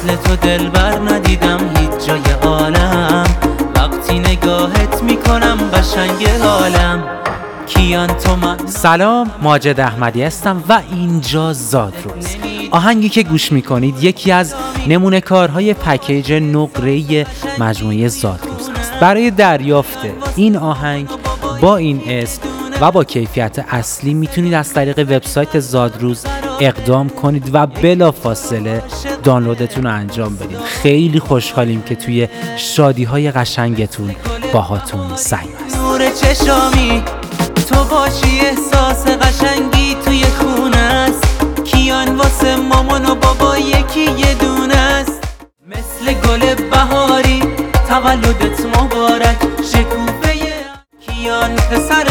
مثل تو دلبر ندیدم هیچ جای عالم، وقتی نگاهت میکنم قشنگ حالم. کیان تو من. سلام، ماجد احمدی هستم و اینجا زادروز. آهنگی که گوش میکنید یکی از نمونه کارهای پکیج نقره‌ای مجموعه زادروز است. برای دریافت این آهنگ با این اسم و با کیفیت اصلی میتونید از طریق وبسایت زادروز اقدام کنید و بلافاصله دانلودتون رو انجام بدید. خیلی خوشحالیم که توی شادی‌های قشنگتون باهاتون سعی است. نور چشامی تو باشی احساس قشنگی توی خونه است. کیان واسه مامان و بابا یکی یه دونه است. مثل گل بهاری تولدت مبارک، شکوفه کیان پسر